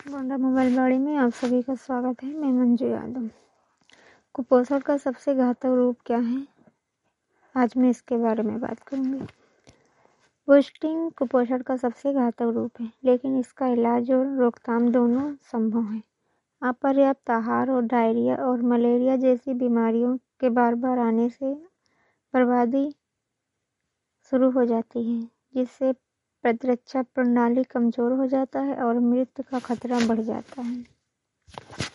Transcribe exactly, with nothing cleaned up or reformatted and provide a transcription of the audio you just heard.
Gonda mobile बाड़ी में आप सभी का स्वागत है। मैं मंजू यादव। कुपोषण का सबसे घातक रूप क्या है, आज मैं इसके बारे में बात करूंगी। पुष्टिंग कुपोषण का सबसे घातक रूप है, लेकिन इसका इलाज और रोकथाम दोनों संभव है। अपर्याप्त आहार और डायरिया और मलेरिया जैसी बीमारियों के बार बार आने से बर्बादी शुरू हो जाती है, जिससे प्रतिरक्षा प्रणाली कमजोर हो जाता है और मृत्यु का खतरा बढ़ जाता है।